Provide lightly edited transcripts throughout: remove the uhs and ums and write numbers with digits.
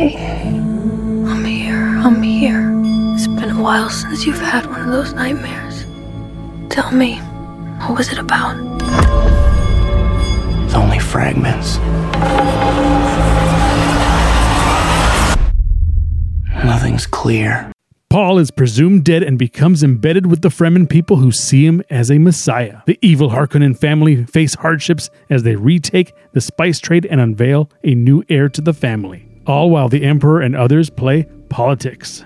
I'm here. It's been a while since you've had one of those nightmares. Tell me, what was it about? It's only fragments. Nothing's clear. Paul is presumed dead and becomes embedded with the Fremen people who see him as a messiah. The evil Harkonnen family face hardships as they retake the spice trade and unveil a new heir to the family. All while the Emperor and others play politics.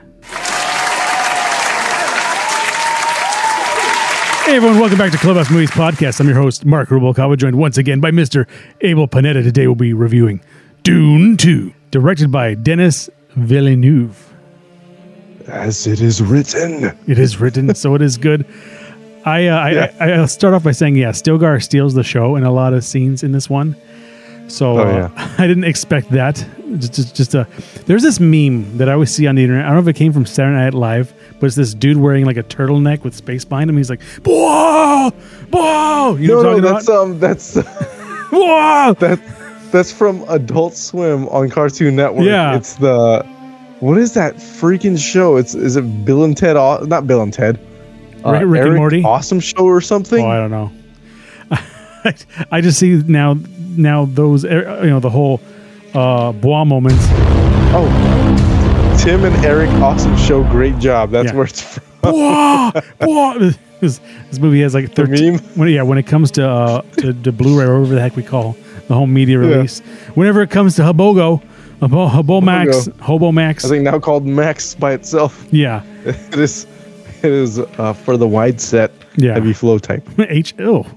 Hey everyone, welcome back to Clubhouse Movies Podcast. I'm your host, Mark Rubalcaba, joined once again by Mr. Abel Panetta. Today we'll be reviewing Dune 2, directed by Denis Villeneuve. As it is written. It is written, so it is good. I'll start off by saying, Stilgar steals the show in a lot of scenes in this one. So I didn't expect that. There's this meme that I always see on the internet. I don't know if it came from Saturday Night Live, but it's this dude wearing like a turtleneck with space behind him. He's like, whoa, whoa. You know what I'm talking about? Whoa! That's from Adult Swim on Cartoon Network. Yeah. It's what is that freaking show? Is it Bill and Ted? Not Bill and Ted. Rick Eric and Morty? Awesome Show or something? Oh, I don't know. I just see now those, the whole Bois moments. Oh, Tim and Eric Awesome Show. Great job. That's where it's from. Bois. This movie has like 13. When it comes to Blu-ray or whatever the heck we call the home media release, whenever it comes to Hobo Max. I think now called Max by itself. Yeah. It is for the wide set heavy flow type. HO.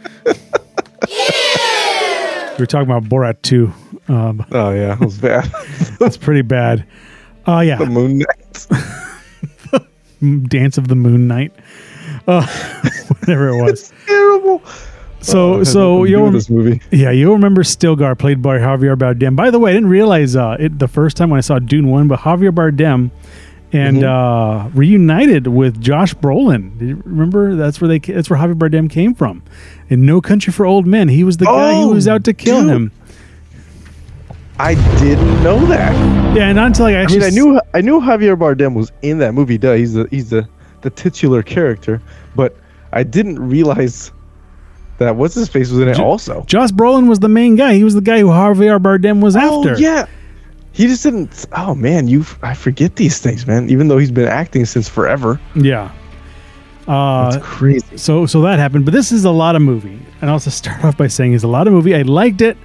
We were talking about Borat 2. Oh yeah, it was bad. It's pretty bad. The Moon Knight. Dance of the Moon Knight. Whatever it was. It's terrible. So you'll this movie. Yeah, you'll remember Stilgar, played by Javier Bardem. By the way, I didn't realize it the first time when I saw Dune 1, but Javier Bardem and reunited with Josh Brolin. Do you remember? That's where Javier Bardem came from. In No Country for Old Men, he was the guy who was out to kill him. I didn't know that. Yeah, and not until I knew Javier Bardem was in that movie. Duh, he's the titular character, but I didn't realize that what's his face was in it also. Josh Brolin was the main guy. He was the guy who Javier Bardem was after. Oh yeah, he just didn't. Oh man, I forget these things, man. Even though he's been acting since forever. Yeah, that's crazy. So that happened, but this is a lot of movie. And I'll also start off by saying it's a lot of movie. I liked it.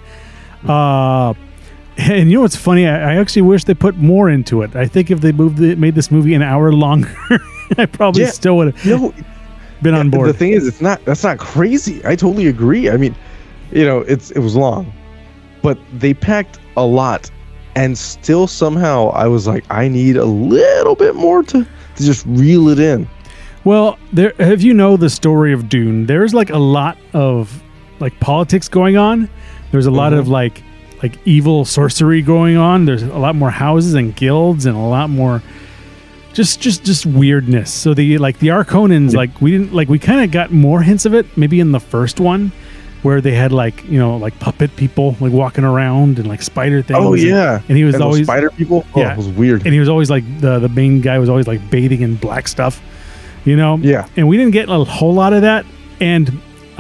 And you know what's funny? I actually wish they put more into it. I think if they made this movie an hour longer, I probably still would have been on board. The thing is, that's not crazy. I totally agree. I mean, it was long, but they packed a lot, and still somehow I was like, I need a little bit more to just reel it in. Well, have the story of Dune? There's like a lot of like politics going on. There's a lot of like evil sorcery going on. There's a lot more houses and guilds and a lot more just weirdness. So the Harkonnens, we kind of got more hints of it maybe in the first one, where they had like puppet people like walking around and like spider things. Oh yeah, and he was always spider people. Oh, it was weird. And he was always like the main guy was always like bathing in black stuff, Yeah. And we didn't get a whole lot of that. And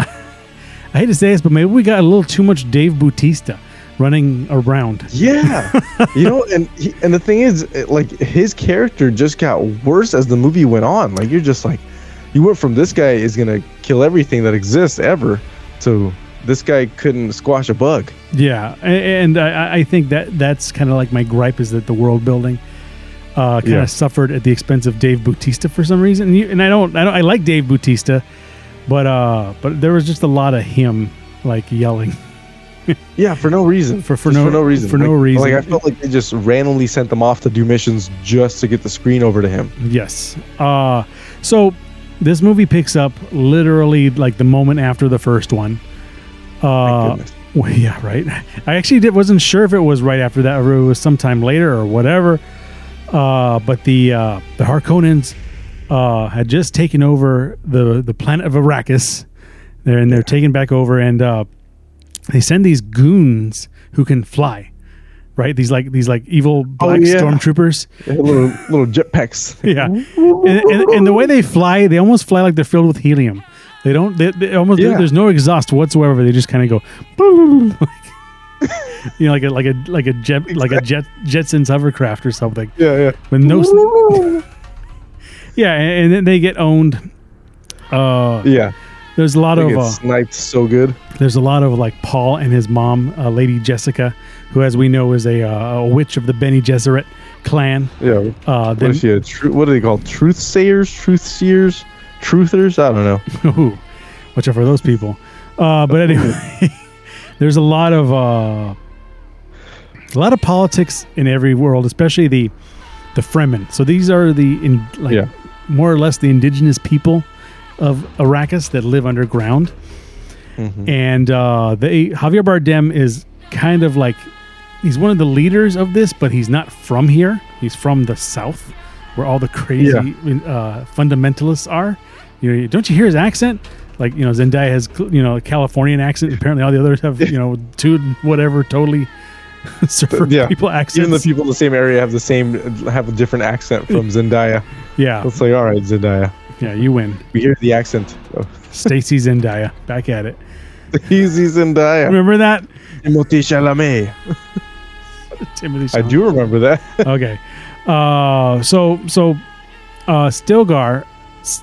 I hate to say this, but maybe we got a little too much Dave Bautista running around. Yeah. And the thing is, like, his character just got worse as the movie went on. Like, you're just like, you went from this guy is going to kill everything that exists ever to this guy couldn't squash a bug. Yeah. And I think that's kind of like my gripe, is that the world building kind of suffered at the expense of Dave Bautista for some reason. And I like Dave Bautista, but there was just a lot of him like yelling. Yeah, for no reason. For no reason. Like, I felt like they just randomly sent them off to do missions just to get the screen over to him. Yes. So this movie picks up literally like the moment after the first one. Well, yeah, right. I actually wasn't sure if it was right after that or it was sometime later or whatever. But the Harkonnens had just taken over the planet of Arrakis. They're taken back over, and they send these goons who can fly. right? These like evil black yeah. stormtroopers. Little jetpacks. Yeah, and the way they fly, they almost fly like they're filled with helium. They don't. They almost. Yeah. There's no exhaust whatsoever. They just kind of go, like a Jetsons hovercraft or something. Yeah. With no. Yeah, and then they get owned. Yeah. There's a lot They of get sniped so good. there's a lot of like Paul and his mom, Lady Jessica, who, as we know, is a witch of the Bene Gesserit clan. Yeah. What is she? What are they called? Truth sayers, truth seers, truthers? I don't know. Ooh, watch out for those people. But anyway, there's a lot of politics in every world, especially the Fremen. So these are more or less the indigenous people of Arrakis that live underground. Mm-hmm. And Javier Bardem is kind of like, he's one of the leaders of this, but he's not from here. He's from the south, where all the crazy fundamentalists are. Don't you hear his accent? Like, Zendaya has a Californian accent. Apparently all the others have totally surfer people accents. Even the people in the same area have a different accent from Zendaya. Yeah. It's like, all right, Zendaya. Yeah, you win. We hear the accent. Stacey Zendaya, back at it. Easy Zendaya. Remember that? Timothée Chalamet. Timothy I do remember that. Okay. So Stilgar,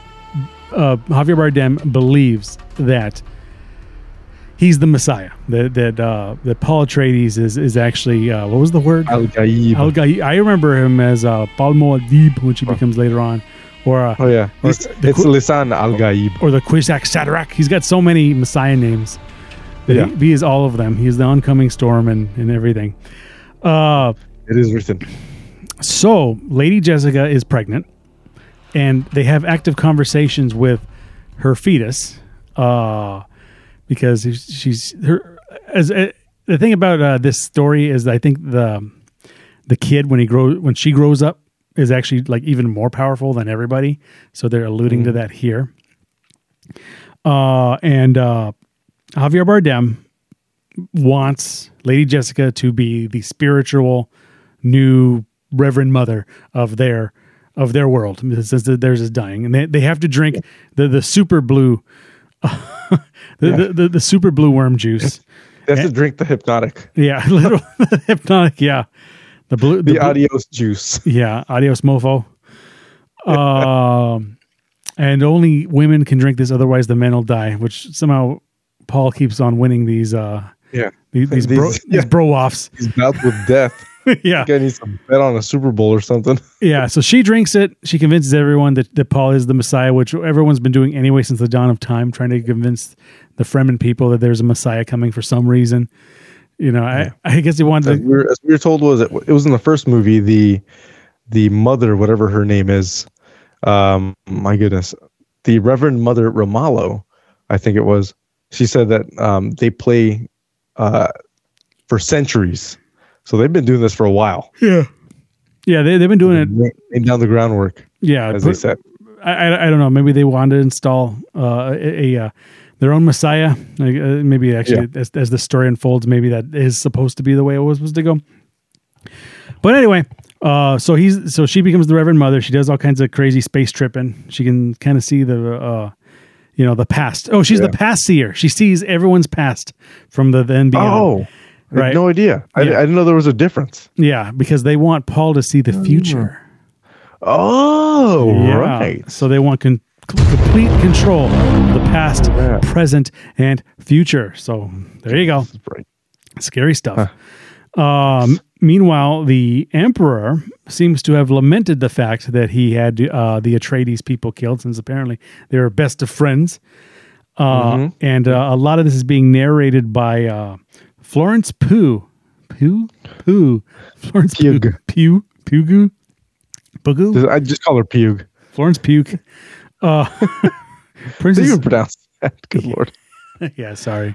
Javier Bardem believes that he's the Messiah. That Paul Atreides is actually what was the word? Al-Gaib. Al-Gaib. I remember him as Paul Muad'Dib, which he becomes later on. Or It's Lisan Al-Gaib. Or the Kwisatz Haderach. He's got so many Messiah names. He is all of them. He is the oncoming storm and everything. It is written. So Lady Jessica is pregnant, and they have active conversations with her fetus, because she's her. The thing about this story is, I think the kid when she grows up is actually like even more powerful than everybody. So they're alluding to that here. And Javier Bardem wants Lady Jessica to be the spiritual new Reverend Mother of their world, since theirs is dying, and they have to drink the super blue, the super blue worm juice. They have to drink the hypnotic. Yeah, literal hypnotic. Yeah, the adios juice. Yeah, adios mofo. And only women can drink this, otherwise the men will die. Which somehow Paul keeps on winning these these bro offs. He's bouts with death. Yeah, guy needs to bet on a Super Bowl or something. Yeah, so she drinks it. She convinces everyone that Paul is the Messiah, which everyone's been doing anyway since the dawn of time, trying to convince the Fremen people that there's a Messiah coming for some reason. I guess he wanted as we were told, it was in the first movie, the mother, whatever her name is, my goodness, the Reverend Mother Ramallo, I think it was. She said that they play for centuries. So they've been doing this for a while. Yeah. Yeah, they've been doing it. Laying down the groundwork. Yeah. As they said. I don't know. Maybe they wanted to install their own Messiah. Maybe actually, as the story unfolds, maybe that is supposed to be the way it was supposed to go. But anyway, so she becomes the Reverend Mother. She does all kinds of crazy space tripping. She can kind of see the past. Oh, she's the past seer. She sees everyone's past from the then beyond. Oh, I had no idea. I didn't know there was a difference. Yeah, because they want Paul to see the future. Oh, yeah. right. So they want complete control of the past, present, and future. So there you go. Right. Scary stuff. Meanwhile, the Emperor seems to have lamented the fact that he had the Atreides people killed, since apparently they were best of friends. And a lot of this is being narrated by Florence Pugh. Florence Pugh. Pugu? I just call her Pugh. Florence Pugh. Princess. You pronounce that. Good Lord. Yeah, sorry.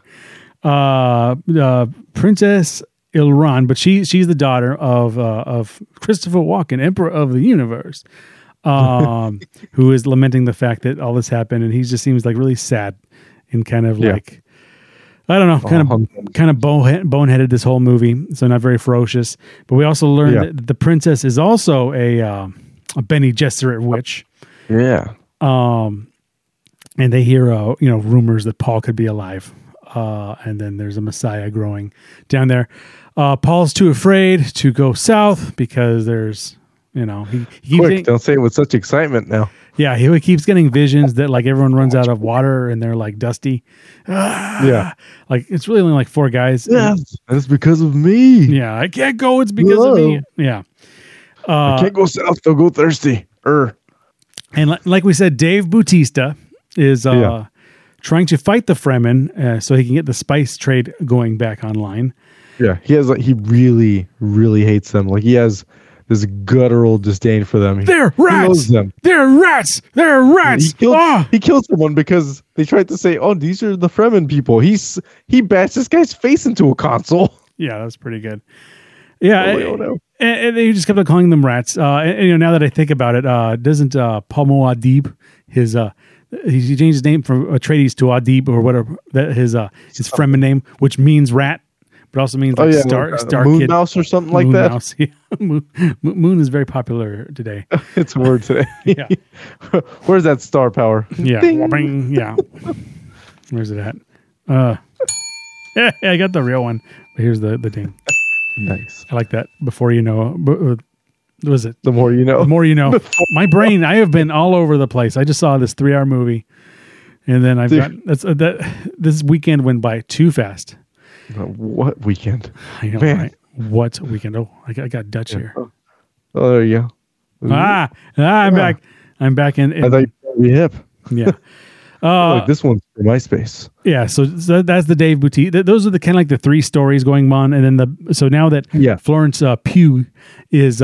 Princess Ilran, but she's the daughter of Christopher Walken, Emperor of the Universe, who is lamenting the fact that all this happened, and he just seems like really sad and kind of like I don't know, kind of boneheaded this whole movie, so not very ferocious. But we also learned that the princess is also a Bene Gesserit witch. Yeah. And they hear rumors that Paul could be alive, and then there's a Messiah growing down there. Paul's too afraid to go south because there's he quick, don't say it with such excitement now. Yeah, he keeps getting visions that like everyone runs out of water and they're like dusty. Yeah. Like it's really only like 4 guys. Yeah. That's because of me. Yeah, I can't go. It's because of me. Yeah. I can't go south. They'll go thirsty. And like we said, Dave Bautista is trying to fight the Fremen so he can get the spice trade going back online. Yeah. He really, really hates them. Like he has this guttural disdain for them. They're rats. Them. They're rats. They're rats. He killed someone because they tried to say, "Oh, these are the Fremen people." He bashed this guy's face into a console. Yeah, that's pretty good. Yeah, no. And they just kept on calling them rats. And now that I think about it, doesn't Paul Muad'Dib he changed his name from Atreides to Adib or whatever his Fremen name, which means rat. It also means like star moon kid, mouse or something like that. Mouse. Yeah. Moon is very popular today. It's a word today. Yeah. Where's that star power? Yeah. Bing. Yeah. Where's it at? Yeah, I got the real one. But here's the ding. Nice. I like that. Before you know, what was it? The more you know. The more you know. My brain. I have been all over the place. I just saw this 3-hour movie, and then this weekend went by too fast. What weekend? I know, man. Right? What weekend? Oh, I got Dutch here. Oh, there you go. I'm back. I'm back in. I thought you were really hip. Yeah. Like this one's for MySpace. Yeah. So that's the Dave Bautista. Those are the kind of like the 3 stories going on, and then so now that Florence Pugh is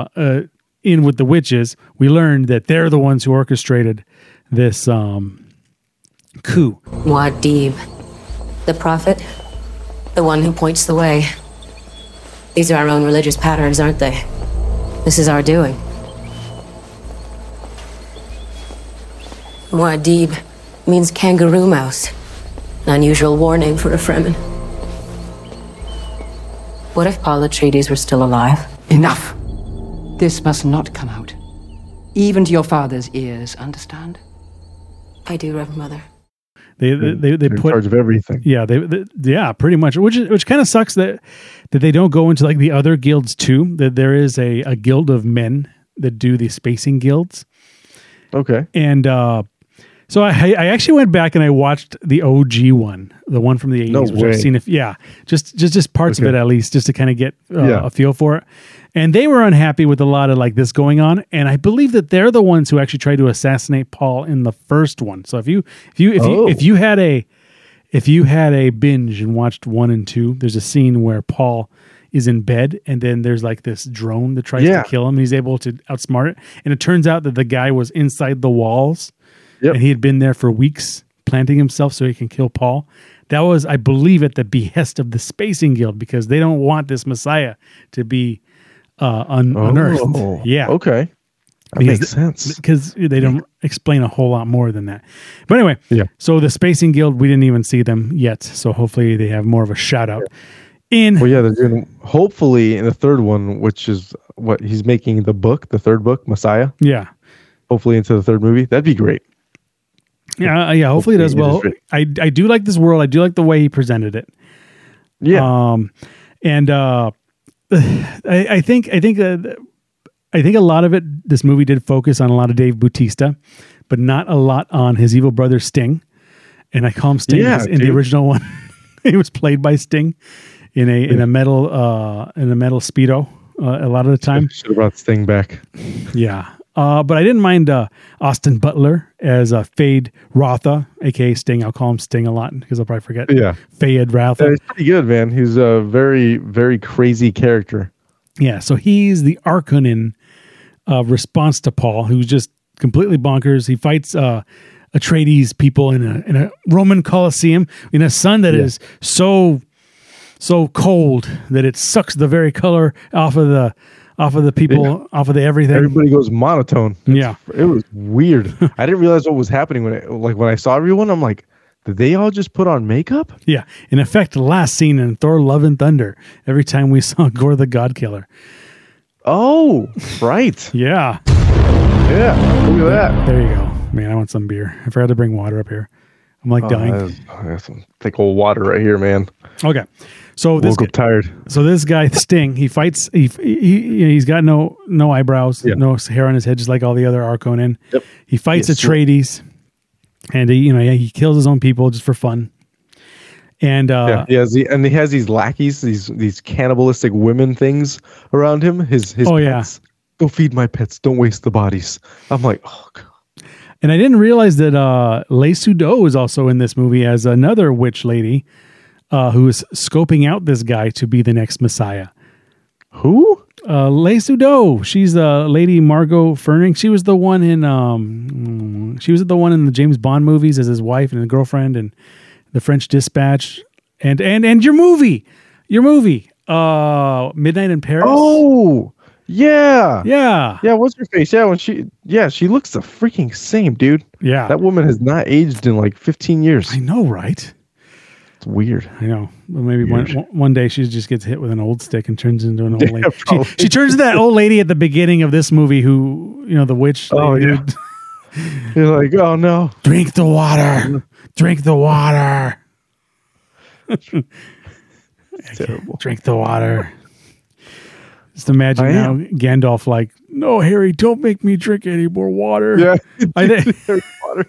in with the witches, we learned that they're the ones who orchestrated this coup. Muad'Dib, the prophet. The one who points the way. These are our own religious patterns, aren't they? This is our doing. Muad'Dib means kangaroo mouse. An unusual war name for a Fremen. What if Paul Atreides were still alive? Enough! This must not come out. Even to your father's ears, understand? I do, Reverend Mother. They put in charge of everything. Yeah, they pretty much. Which kind of sucks that they don't go into like the other guilds too. That there is a guild of men that do the spacing guilds. Okay. And so I actually went back and I watched the OG one, the one from the 80s. No which way. I've seen just parts of it at least, just to kind of get a feel for it. And they were unhappy with a lot of like this going on, and I believe that they're the ones who actually tried to assassinate Paul in the first one. So if you had a binge and watched 1 and 2, there's a scene where Paul is in bed, and then there's like this drone that tries to kill him, and he's able to outsmart it. And it turns out that the guy was inside the walls, and he had been there for weeks planting himself so he can kill Paul. That was, I believe, at the behest of the Spacing Guild, because they don't want this Messiah to be unearthed. Yeah. Okay. That makes sense. Because they don't explain a whole lot more than that. But anyway, so the Spacing Guild, we didn't even see them yet. So hopefully they have more of a shout out. They're doing hopefully in the third one, which is what he's making the third book, Messiah. Yeah. Hopefully into the third movie. That'd be great. Yeah. Hopefully it does well. I do like this world. I do like the way he presented it. Yeah. I think a lot of it, this movie did focus on a lot of Dave Bautista, but not a lot on his evil brother Sting. And I call him Sting because in the original one, he was played by Sting in a metal Speedo a lot of the time. Should have brought Sting back. Yeah. But I didn't mind Austin Butler as Fade Rotha, aka Sting. I'll call him Sting a lot because I'll probably forget. Yeah. Fade Rotha. He's pretty good, man. He's a very, very crazy character. Yeah. So he's the Arkonin response to Paul, who's just completely bonkers. He fights Atreides people in a Roman Colosseum in a sun that is so cold that it sucks the very color off of the people, off of the everything. Everybody goes monotone. It was weird. I didn't realize what was happening when I saw everyone. I'm like, Did they all just put on makeup? Yeah. In effect, last seen in Thor: Love and Thunder. Every time we saw Gore the God Killer. Oh, right. Yeah. Yeah. Look at that. There you go. Man, I want some beer. I forgot to bring water up here. I'm like dying. That's some thick old water right here, man. Okay. So this Woke up tired. So this guy Sting, he fights. He's got no eyebrows, no hair on his head, just like all the other Harkonnen. Yep. He fights Yes, Atreides, and he kills his own people just for fun. And he has these lackeys, these cannibalistic women things around him. His pets. Go feed my pets. Don't waste the bodies. I'm like, oh god. And I didn't realize that Lei Sudou is also in this movie as another witch lady who is scoping out this guy to be the next Messiah. Who? Lei Sudou. She's Lady Margot Ferning. She was the one in the James Bond movies as his wife and his girlfriend, and the French Dispatch, and your movie, Midnight in Paris. Oh, yeah. Yeah. What's her face? Yeah, she looks the freaking same, dude. Yeah. That woman has not aged in like 15 years. I know, right? It's weird. I know. Well, maybe one day she just gets hit with an old stick and turns into an old lady. Yeah, she turns into that old lady at the beginning of this movie who, the witch. Oh, yeah. You're like, oh, no. Drink the water. Drink the water. Terrible. Drink the water. Just imagine now Gandalf like, no, Harry, don't make me drink any more water. Yeah. I think. Water.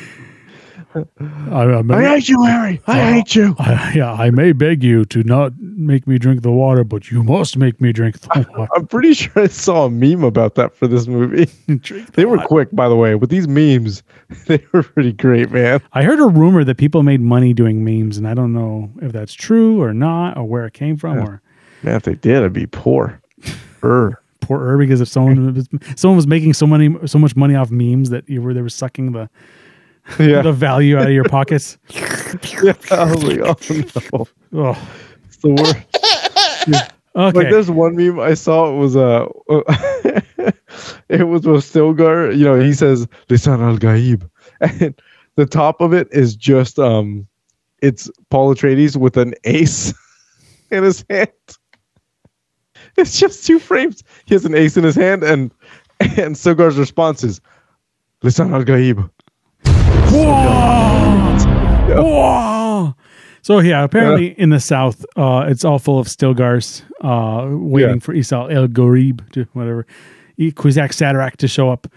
I hate you, Harry. I hate you. I may beg you to not make me drink the water, but you must make me drink the water. I'm pretty sure I saw a meme about that for this movie. They were quick, by the way. With these memes, they were pretty great, man. I heard a rumor that people made money doing memes, and I don't know if that's true or not, or where it came from. Yeah. Or Man, if they did, I'd be poor. Poor because if someone was making so much money off memes that they were sucking the value out of your pockets. Yeah, I was like, oh no. Oh. It's the worst. Yeah. Okay. Like there's one meme I saw, it was it was with Stilgar, he says Lisan al-Gaib. And the top of it is just it's Paul Atreides with an ace in his hand. It's just 2 frames. He has an ace in his hand, and Stilgar's response is Lisan al-Gaib. Whoa! Whoa! So apparently in the south, it's all full of Stilgars waiting for Isal El Gorib to whatever, Kwisatz Haderach to show up.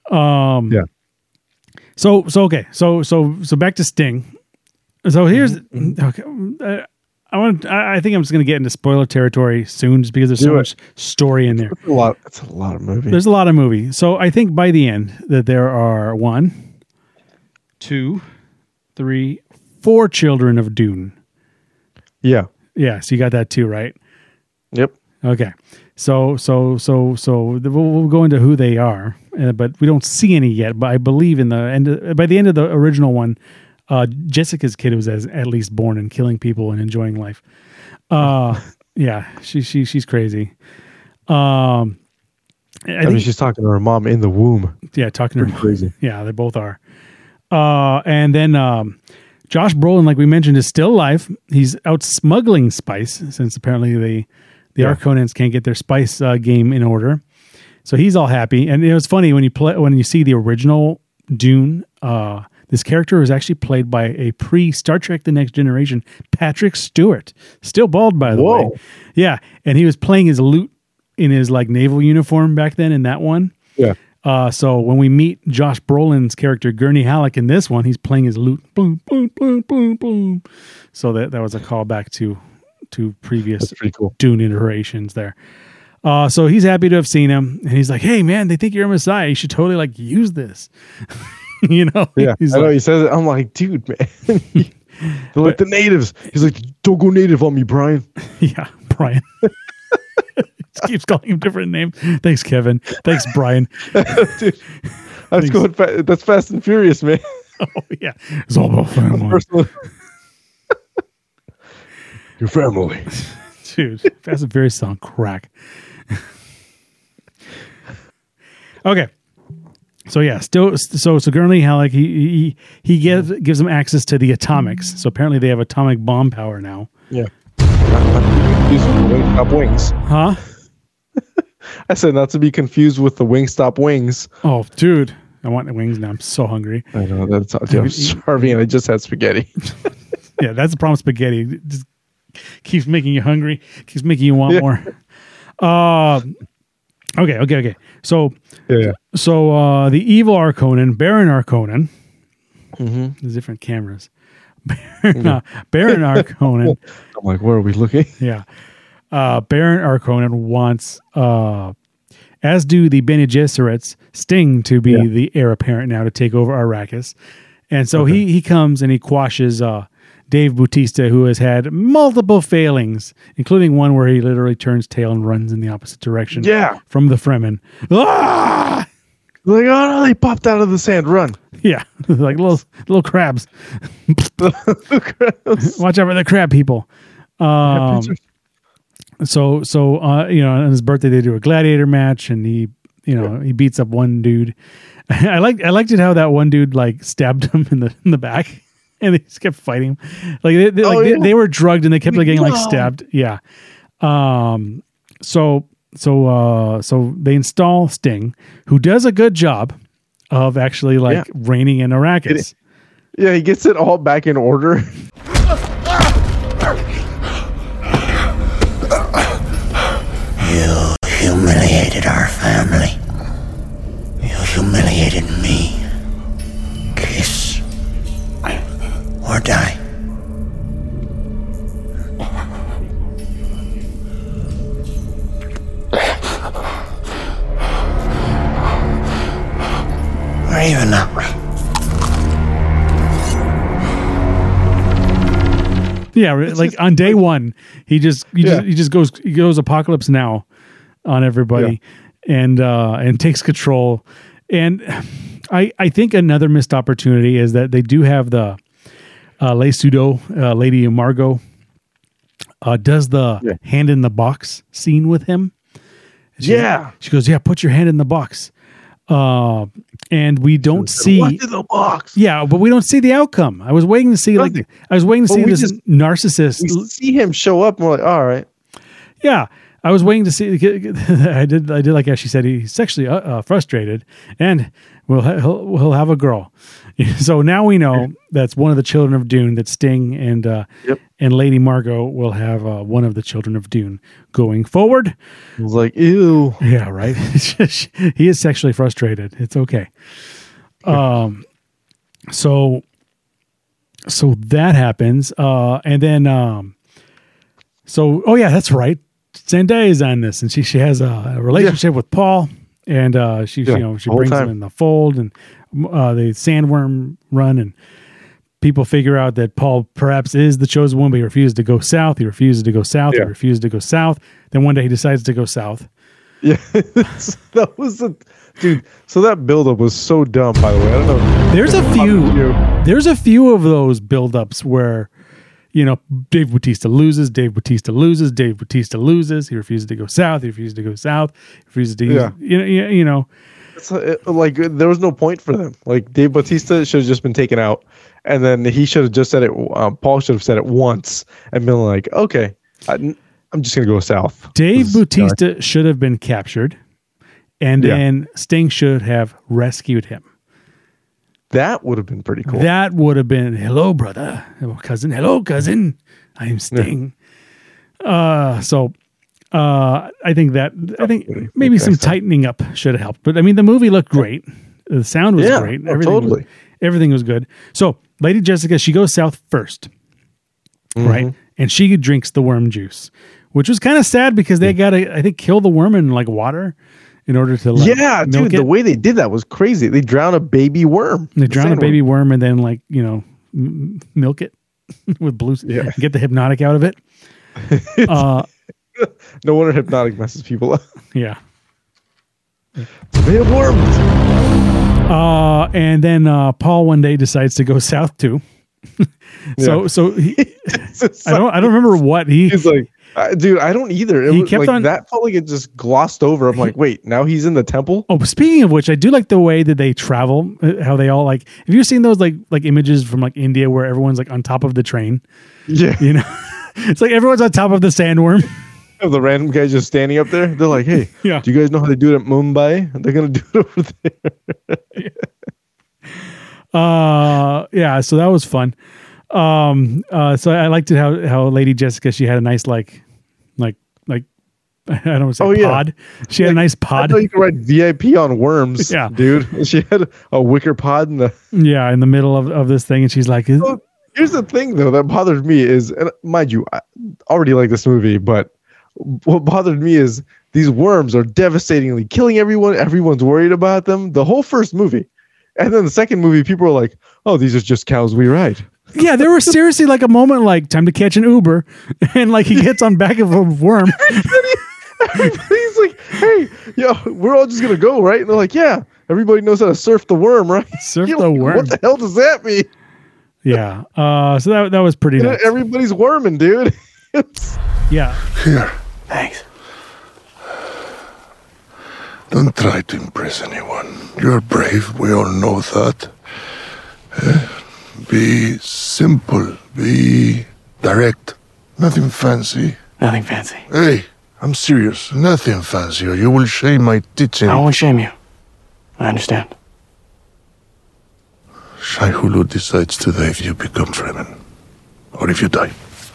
So okay. So back to Sting. So here's okay. I think I'm just going to get into spoiler territory soon, just because there's so much story in there. It's a lot of movie. There's a lot of movie. So I think by the end that there are 1, 2, 3, 4 children of Dune. Yeah. Yeah. So you got that too, right? Yep. Okay. So we'll go into who they are, but we don't see any yet. But I believe by the end of the original one, Jessica's kid was at least born and killing people and enjoying life. Yeah, she's crazy. I mean, she's talking to her mom in the womb. Yeah, talking to her. Crazy. Yeah, they both are. And then Josh Brolin, like we mentioned, is still alive. He's out smuggling spice since apparently the Harkonnens can't get their spice game in order. So he's all happy. And it was funny when you see the original Dune. This character was actually played by a pre-Star Trek The Next Generation Patrick Stewart. Still bald, by the way. Yeah, and he was playing his lute in his naval uniform back then in that one. Yeah. So when we meet Josh Brolin's character Gurney Halleck in this one, he's playing his lute. Boom, boom, boom, boom, boom. So that was a callback to previous cool. Dune iterations there. So he's happy to have seen him, and he's like, "Hey, man, they think you're a messiah. You should totally use this." Yeah, I know he says it. I'm like, dude, man. They're like the natives. He's like, don't go native on me, Brian. Yeah, Brian. Just keeps calling him different names. Thanks, Kevin. Thanks, Brian. Dude, I was going. That's Fast and Furious, man. Oh yeah, it's all about family. Your family, dude. Fast and Furious sound crack. Okay. So yeah, so Gurney Halleck he gives them access to the atomics. So apparently they have atomic bomb power now. Yeah. Not to be confused with the Wingstop wings. Huh? I said not to be confused with the Wingstop wings. Oh, dude, I want the wings now. I'm so hungry. I know that's I'm starving and I just had spaghetti. Yeah, that's the problem. Spaghetti it just keeps making you hungry. Keeps making you want more. Okay. So the evil Harkonnen, Baron Harkonnen. There's different cameras. Baron Harkonnen. I'm like, where are we looking? Yeah. Baron Harkonnen wants, as do the Bene Gesserits, Sting to be the heir apparent now to take over Arrakis. And so he comes and he quashes Dave Bautista, who has had multiple failings, including one where he literally turns tail and runs in the opposite direction from the Fremen. Ah! Like, oh no, they popped out of the sand. Run. Yeah, like little crabs. Watch out for the crab people. So on his birthday they do a gladiator match, and he beats up one dude. I liked it how that one dude like stabbed him in the back, and they just kept fighting. Like they were drugged and they kept getting like stabbed. Yeah. So they install Sting, who does a good job of actually reigning in Arrakis. Yeah, he gets it all back in order. You humiliated our family. You humiliated me. Kiss or die. Or even not. Yeah, like on day one, he goes Apocalypse Now on everybody, and takes control. And I think another missed opportunity is that they do have the Lei Sudo, Lady Margot, does the hand in the box scene with him. She goes, put your hand in the box. And we don't see what's in the box. Yeah, but we don't see the outcome. I was waiting to see this narcissist. We see him show up and we're like, all right. Yeah. I was waiting to see. I did like as she said, he's sexually frustrated, and he'll have a girl. So now we know that's one of the children of Dune. That Sting and Lady Margot will have one of the children of Dune going forward. I was like, ew. Yeah, right. He is sexually frustrated. It's okay. So that happens, and then that's right. Zendaya is on this, and she has a relationship with Paul, and she brings him in the fold, and the sandworm run, and people figure out that Paul perhaps is the chosen one, but he refuses to go south. He refuses to go south. He refuses to go south. Then one day he decides to go south. Yeah, that was dude. So that buildup was so dumb. By the way, I don't know. There's a few of those buildups where. Dave Bautista loses. He refuses to go south. He refuses to use, It's like there was no point for them. Like Dave Bautista should have just been taken out, and then he should have just said it. Paul should have said it once and been like, okay, I'm just going to go south. Dave Bautista should have been captured, and then Sting should have rescued him. That would have been pretty cool. That would have been, hello, brother. Hello, cousin. Hello, cousin. I'm Sting. I think maybe some tightening up should have helped. But I mean, the movie looked great. The sound was great. Everything was good. So Lady Jessica, she goes south first, right? And she drinks the worm juice, which was kind of sad because they got to, I think, kill the worm in like water. In order to milk it. The way they did that was crazy. They drown a baby worm. They drown a baby worm and then milk it with blue. Yeah. Get the hypnotic out of it. No wonder hypnotic messes people up. Yeah. They have worms. And then Paul one day decides to go south too. So he, I don't remember what he's like. Dude, I don't either. It He was, kept like, on- that felt like it just glossed over. I'm like, wait, now he's in the temple? Oh, speaking of which, I do like the way that they travel. How they all like. Have you seen those like images from like India where everyone's like on top of the train? Yeah. You know, it's like everyone's on top of the sandworm. The random guy just standing up there. They're like, hey, Yeah. do you guys know how they do it at Mumbai? They're going to do it over there. Yeah. So that was fun. So I liked it how Lady Jessica, she had a nice like I don't want to say Oh, yeah. pod. She had a nice I pod. know you can write VIP on worms, Yeah. dude. She had a wicker pod in the... Yeah, in the middle of this thing, and she's like, Oh, here's the thing, though, that bothered me is, and mind you, I already like this movie, but what bothered me is these worms are devastatingly killing everyone. Everyone's worried about them. The whole first movie. And then the second movie, people are like, oh, these are just cows we ride. yeah, there was seriously like a moment like time to catch an Uber, and like he gets on back of a worm. Everybody's like, hey, yo, we're all just going to go, right? And they're like, yeah, everybody knows how to surf the worm, right? Surf You're the like, worm. What the hell does that mean? Yeah. So that was pretty nice. Everybody's worming, dude. Yeah. Here. Thanks. Don't try to impress anyone. You're brave. We all know that. Be simple. Be direct. Nothing fancy. Nothing fancy. Hey, I'm serious. Nothing fancy, or you will shame my teaching. I won't shame you. I understand. Shai Hulud decides today if you become Fremen, or if you die.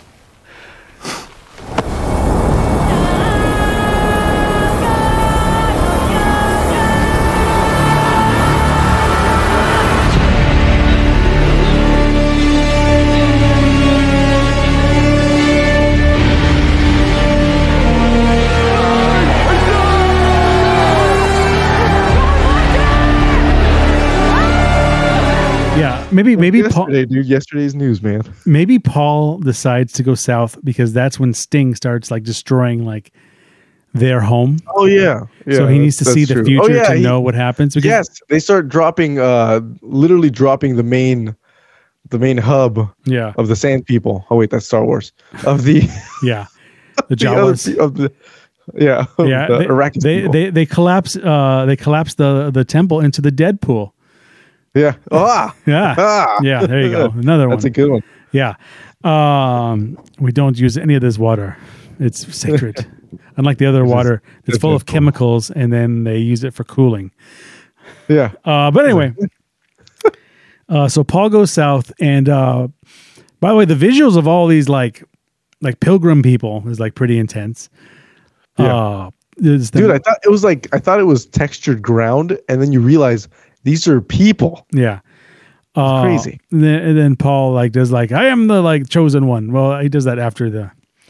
Yeah. Maybe Paul. Yesterday, dude. Yesterday's news, man. Maybe Paul decides to go south because that's when Sting starts like destroying like their home. Oh yeah. So he needs to see the future to know what happens. Because, Yes, they start dropping, literally dropping the main hub Yeah. of the Sand People. Oh wait, that's Star Wars. Of the Yeah. The the other Jawas. of the yeah of Yeah. the Arrakis people. They collapse the temple into the dead pool. Yeah. Ah. Yeah. Ah. Yeah. There you go. Another one. That's a good one. Yeah. We don't use any of this water. It's sacred. Unlike the other water, it's full of chemicals, and then they use it for cooling. Yeah. But anyway, so Paul goes south, and by the way, the visuals of all these like pilgrim people is like pretty intense. Yeah. Dude, I thought it was textured ground, and then you realize these are people. yeah. Crazy. And then Paul like does like I am the like chosen one. Well, he does that after the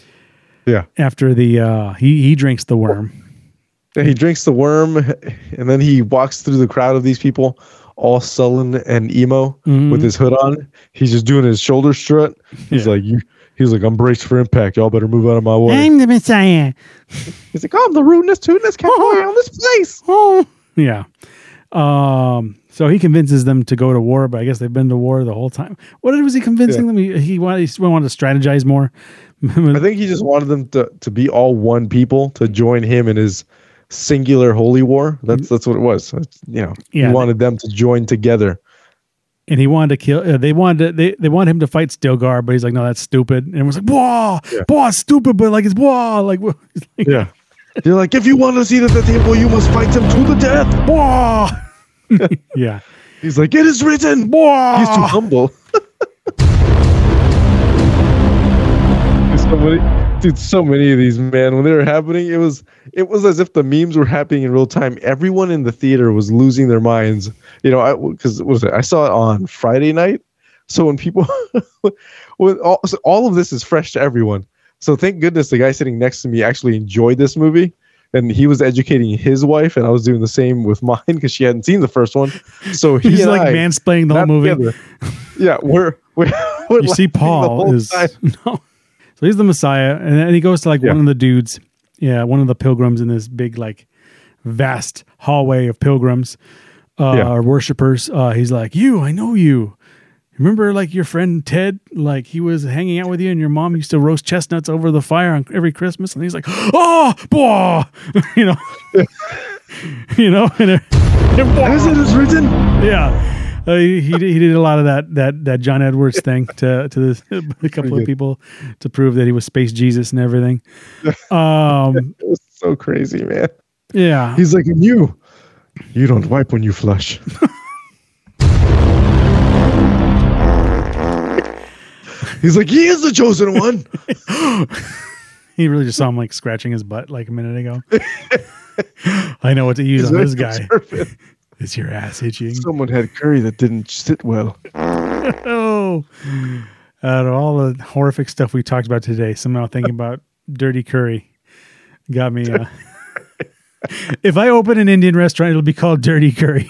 he drinks the worm. Yeah, he drinks the worm, and then he walks through the crowd of these people, all sullen and emo with his hood on. He's just doing his shoulder strut. He's like, he's like, I'm braced for impact. Y'all better move out of my way. I'm the Messiah. He's like, I'm the rudeness, tuneness cowboy on this place. Oh, yeah. So he convinces them to go to war, but I guess they've been to war the whole time. What was he convincing them? He wanted to strategize more. I think he just wanted them to be all one people, to join him in his singular holy war. That's what it was. He wanted them to join together. And he wanted to kill. They wanted him to fight Stilgar, but he's like, no, that's stupid. And everyone's like, "Whoa, it's stupid," but like it's whoa, like yeah. They're like, if you want to see the temple, you must fight him to the death. whoa. Yeah. He's like, it is written. Whoa. He's too humble. So many of these, man. When they were happening, it was as if the memes were happening in real time. Everyone in the theater was losing their minds. Because what was it? I saw it on Friday night. So when people, all of this is fresh to everyone. So thank goodness the guy sitting next to me actually enjoyed this movie, and he was educating his wife, and I was doing the same with mine because she hadn't seen the first one. So he's like mansplaining the whole movie. Together. Yeah, we're you see Paul is no. So he's the Messiah, and then he goes to one of the dudes, one of the pilgrims in this big like vast hallway of pilgrims or worshipers. He's like, I know you. remember like your friend Ted, like he was hanging out with you and your mom used to roast chestnuts over the fire on every Christmas. And he's like, oh, boy, you know, and As it is written. yeah. He did a lot of that John Edwards thing to this, a couple of people to prove that he was Space Jesus and everything. It was so crazy, man. Yeah. He's like, and you don't wipe when you flush. He's like, he is the chosen one. He really just saw him like scratching his butt like a minute ago. I know what to use on this guy. Is your ass itching? Someone had curry that didn't sit well. Oh, out of all the horrific stuff we talked about today, somehow thinking about dirty curry got me. If I open an Indian restaurant, it'll be called Dirty Curry.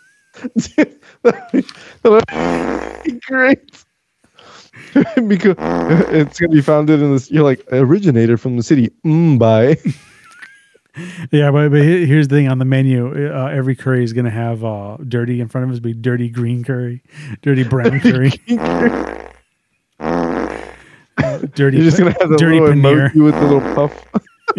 Great. Because it's gonna be founded in this. You're like originator from the city Mumbai. Yeah, but here's the thing on the menu. Every curry is going to have dirty in front of us. Be dirty green curry, dirty brown curry, dirty. You're just going to have the dirty little paneer emoji with the little puff.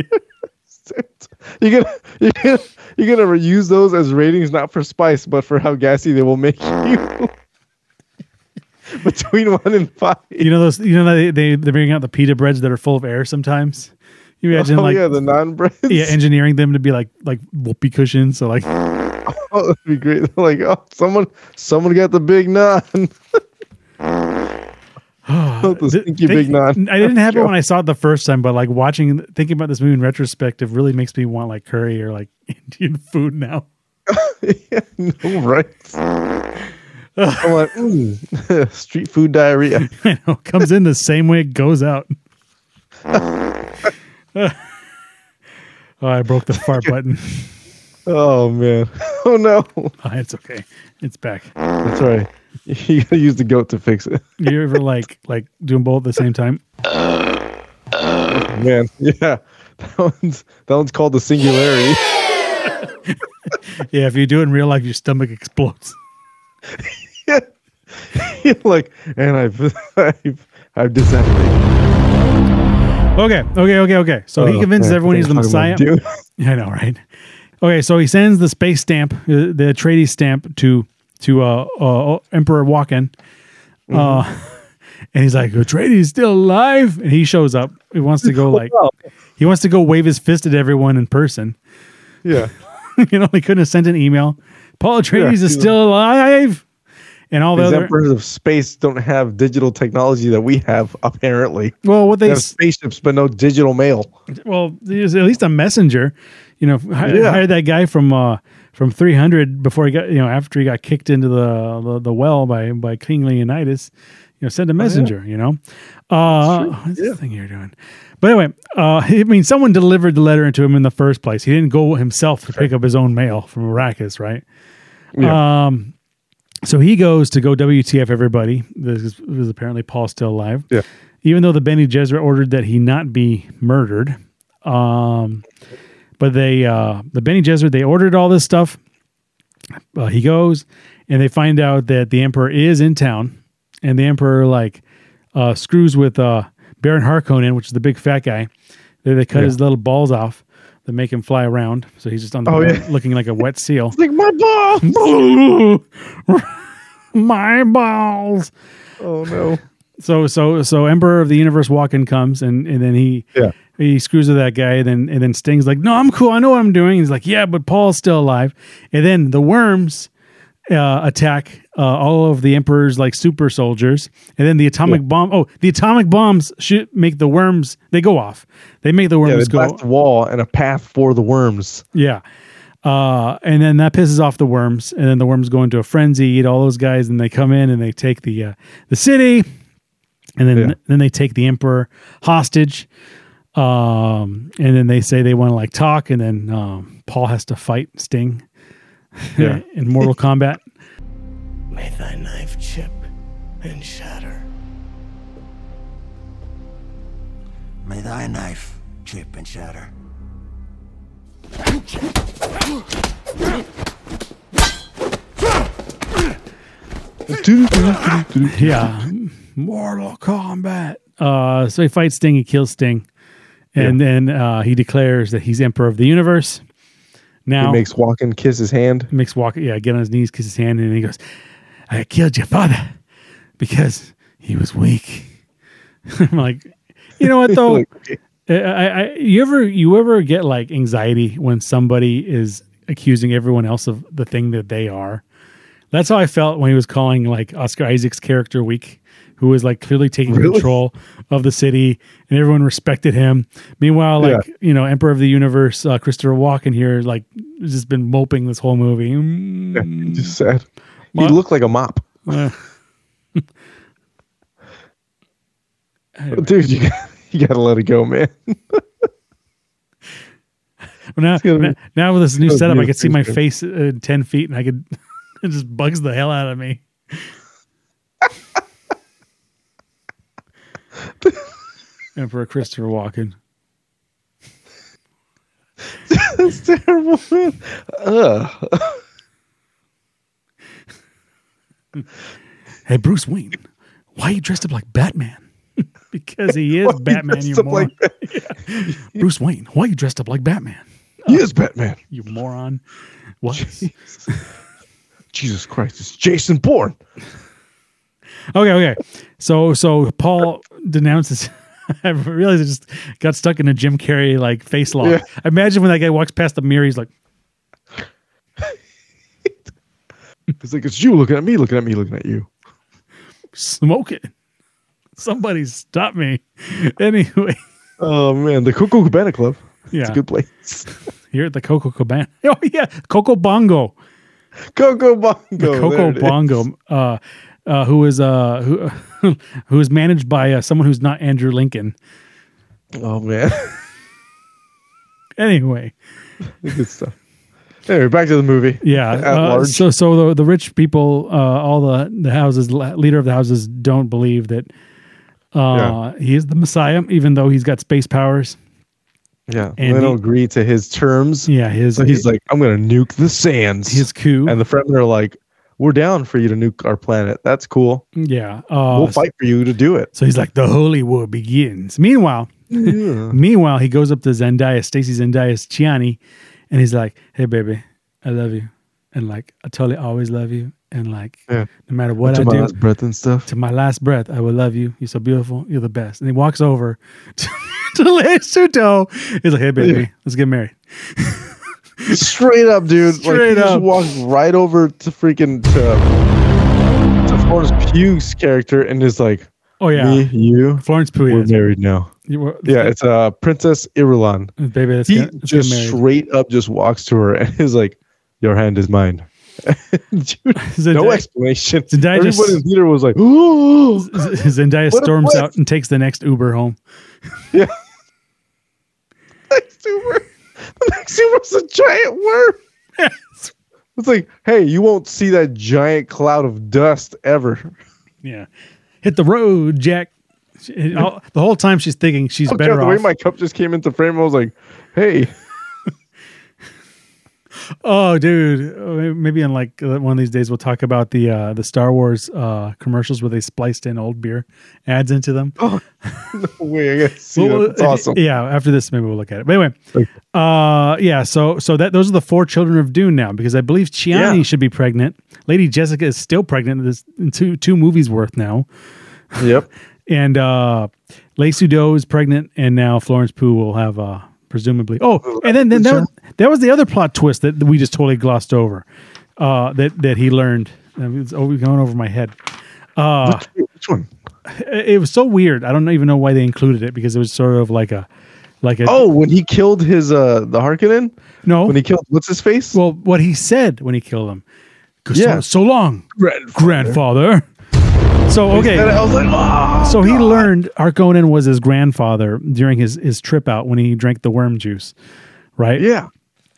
You're gonna use those as ratings, not for spice, but for how gassy they will make you. Between 1 and 5. You know those. You know they bring out the pita breads that are full of air sometimes. You imagine the naan breads. Yeah, engineering them to be like whoopee cushions. So like, oh, that'd be great. They're like, oh, someone got the big naan. The stinky big naan. I didn't have it when I saw it the first time, but like thinking about this movie in retrospective really makes me want like curry or like Indian food now. Yeah, no, right? I'm like, street food diarrhea. I know, comes in the same way it goes out. Oh, I broke the fart button. Oh man! Oh no! Oh, it's okay. It's back. That's right. You gotta use the goat to fix it. You ever like doing both at the same time? Man, yeah. That one's called the singularity. Yeah, if you do it in real life, your stomach explodes. Yeah. Like, and I've disappointed. Okay. So he convinces everyone he's the Messiah. I know, right? Okay, so he sends the space stamp, the Atreides stamp, to Emperor Walken, and he's like, "Atreides still alive?" And he shows up. He wants to go he wants to go wave his fist at everyone in person. Yeah, you know, he couldn't have sent an email. Paul Atreides is still alive. And all the other emperors of space don't have digital technology that we have, apparently. Well, what they have spaceships, but no digital mail. Well, there's at least a messenger. You know, hired that guy from 300 before he got, after he got kicked into the well by King Leonidas. Send a messenger. What's the thing you're doing? But anyway, I mean, someone delivered the letter to him in the first place. He didn't go himself to pick up his own mail from Arrakis, right? Yeah. So he goes to go WTF everybody. This is apparently Paul's still alive. Yeah. Even though the Bene Gesserit ordered that he not be murdered. But the Bene Gesserit, they ordered all this stuff. He goes and they find out that the Emperor is in town, and the Emperor screws with Baron Harkonnen, which is the big fat guy. They cut his little balls off that make him fly around. So he's just on the boat looking like a wet seal. It's like, my balls! My balls! Oh no. So Emperor of the Universe Walken comes and then he screws with that guy and then Sting's like, no, I'm cool, I know what I'm doing. He's like, yeah, but Paul's still alive. And then the worms attack all of the Emperor's super soldiers, and then the atomic bomb. Oh, the atomic bombs should make the worms. They go off. They make the worms go. Blast the wall and a path for the worms. Yeah, and then that pisses off the worms, and then the worms go into a frenzy, eat all those guys, and they come in and they take the city, and then they take the Emperor hostage. And then they say they want to talk, and then Paul has to fight Sting. In Mortal Kombat. May thy knife chip and shatter. May thy knife chip and shatter. Yeah, Mortal Kombat. So he fights Sting, he kills Sting, and then he declares that he's Emperor of the Universe. Now he makes Walken kiss his hand. Get on his knees, kiss his hand, and he goes, "I killed your father because he was weak." I'm like, you know what though? Like, okay. You ever get like anxiety when somebody is accusing everyone else of the thing that they are? That's how I felt when he was calling like Oscar Isaac's character weak, who was like clearly taking control of the city, and everyone respected him. Meanwhile, like Emperor of the Universe, Christopher Walken here, like has just been moping this whole movie. Yeah, just sad. He looked like a mop. Dude, you gotta let it go, man. Well, now with this new setup, I could see my face at 10 feet, and I could it just bugs the hell out of me. Emperor Christopher Walken. That's terrible, man. Hey, Bruce Wayne, why are you dressed up like Batman? Because he is Batman, you moron. Bruce Wayne, why are you dressed up like Batman? He is Batman. You moron. What? Jesus Christ, it's Jason Bourne. Okay. So Paul denounces. I realized I just got stuck in a Jim Carrey like face lock. Yeah. Imagine when that guy walks past the mirror, he's like, it's like, it's you looking at me, looking at me, looking at you. Smoke it. Somebody stop me. Anyway. Oh man, the Coco Cabana Club. Yeah. It's a good place. Here at the Coco Cabana. Oh yeah, Coco Bongo. Coco Bongo. The Coco Bongo. Who is managed by someone who's not Andrew Lincoln. Oh man. Anyway. Good stuff. Anyway, back to the movie. Yeah. So the rich people, all the houses, leader of the houses, don't believe that he is the Messiah, even though he's got space powers. Yeah, and they don't agree to his terms. Yeah, he's like, I'm going to nuke the sands. His coup. And the Fremen are like, we're down for you to nuke our planet. That's cool. Yeah. We'll fight for you to do it. So he's like, the holy war begins. Meanwhile, he goes up to Zendaya, Stacey Zendaya's Chiani, and he's like, hey, baby, I love you. And like, I totally always love you. And like, no matter what I do. To my last breath and stuff. To my last breath, I will love you. You're so beautiful. You're the best. And he walks over to Lea Seydoux. He's like, hey, baby, let's get married. Straight up, dude. Straight up. Just walks right over to freaking to Florence Pugh's character and is like, oh yeah, me, you, Florence Pugh. We're married now. It's Princess Irulan. Baby, he just straight up just walks to her and is like, your hand is mine. Dude, no explanation. Everybody in the theater was like, ooh. Zendaya storms out and takes the next Uber home. Yeah. Next Uber. The next Uber's a giant worm. Yes. It's like, hey, you won't see that giant cloud of dust ever. Yeah. Hit the road, Jack. The whole time she's thinking she's better off. The way my cup just came into frame, I was like, hey. Oh, dude! Maybe on like one of these days we'll talk about the Star Wars commercials where they spliced in old beer ads into them. Oh, no way! I gotta see that. That's awesome. Yeah, after this maybe we'll look at it. But anyway, So that those are the 4 children of Dune now, because I believe Chiani should be pregnant. Lady Jessica is still pregnant. In two movies worth now. Yep. And Lea Seydoux is pregnant, and now Florence Pugh will have presumably. Oh, and then that was the other plot twist that we just totally glossed over. That he learned. It's going over my head. Which one? It was so weird. I don't even know why they included it, because it was sort of like a. Oh, when he killed his the Harkonnen? No. When he killed what's his face? Well, what he said when he killed him. So long, grandfather. So okay, I was like, oh, so he learned Harkonnen was his grandfather during his trip out when he drank the worm juice, right? Yeah.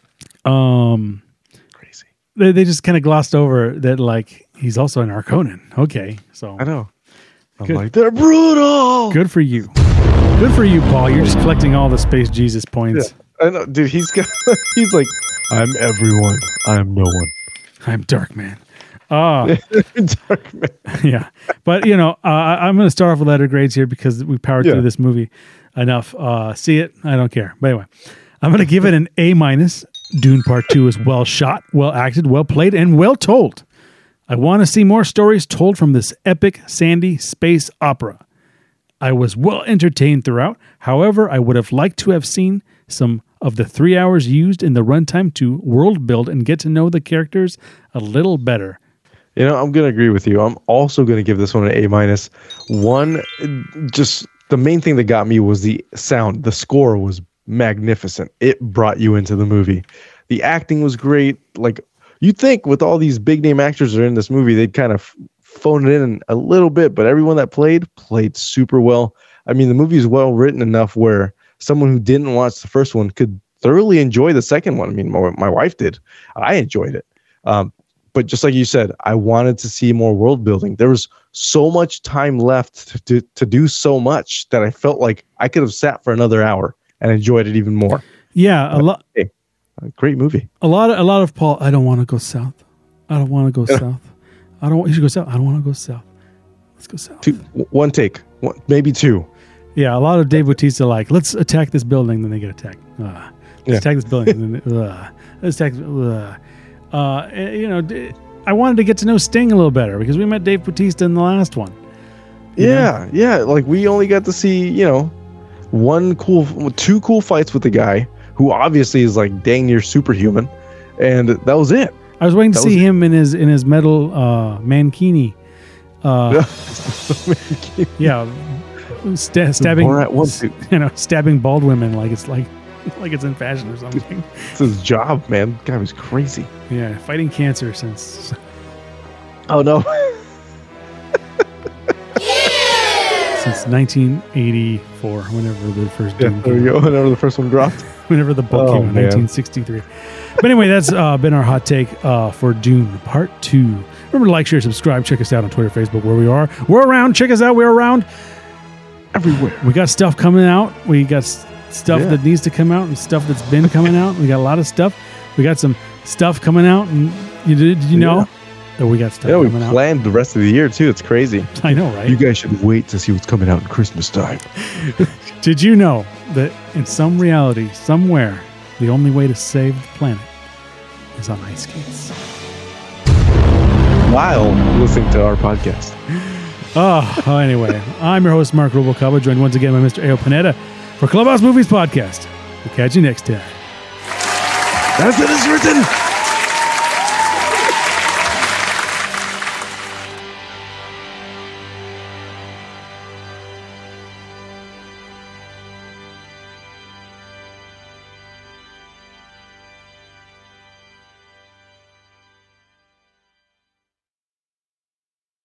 Crazy. They just kind of glossed over that, like, he's also an Harkonnen. Okay, so I know. I'm like, they're brutal. Good for you. Good for you, Paul. You're just collecting all the Space Jesus points. Yeah, I know, dude. He's like, I'm everyone. I'm no one. I'm Dark Man. Darkman. Yeah. But, I'm going to start off with letter grades here because we powered through this movie enough. See it? I don't care. But anyway, I'm going to give it an A-. Dune Part 2 is well shot, well acted, well played, and well told. I want to see more stories told from this epic, sandy space opera. I was well entertained throughout. However, I would have liked to have seen some of the 3 hours used in the runtime to world build and get to know the characters a little better. I'm going to agree with you. I'm also going to give this one an A-. One, just the main thing that got me was the sound. The score was magnificent. It brought you into the movie. The acting was great. Like, you'd think with all these big name actors that are in this movie, they'd kind of phone it in a little bit, but everyone that played super well. I mean, the movie is well written enough where someone who didn't watch the first one could thoroughly enjoy the second one. I mean, my wife did. I enjoyed it. But just like you said, I wanted to see more world building. There was so much time left to do so much that I felt like I could have sat for another hour and enjoyed it even more. Yeah, a great movie. A lot of Paul. I don't want to go south. I don't want to go south. You should go south. I don't want to go south. Let's go south. One take, maybe two. Yeah, a lot of Dave Bautista let's attack this building, then they get attacked. Let's attack this building, then let's attack. I wanted to get to know Sting a little better because we met Dave Bautista in the last one. Yeah. Like we only got to see, two cool fights with the guy who obviously is like dang near superhuman, and that was it. I was waiting to see him in his metal mankini. Stabbing stabbing bald women like it's in fashion or something. It's his job, man. The guy was crazy. Yeah, fighting cancer since. Oh no. Since 1984, whenever the first Doom there you go. Whenever the first one dropped. Whenever the book came out, 1963. But anyway, that's been our hot take for Dune Part 2. Remember to like, share, subscribe. Check us out on Twitter, Facebook, where we are. We're around. Check us out. We're around everywhere. We got stuff coming out. We got stuff that needs to come out and stuff that's been coming out. We got a lot of stuff. We got some stuff coming out. And did you know that we got stuff coming out? Yeah, we planned the rest of the year, too. It's crazy. I know, right? You guys should wait to see what's coming out in Christmas time. Did you know that in some reality, somewhere, the only way to save the planet is on ice skates? While listening to our podcast. Anyway, I'm your host, Mark Rubalcaba, joined once again by Mr. Ayo Panetta for Clubhouse Movies Podcast. We'll catch you next time. As it is written.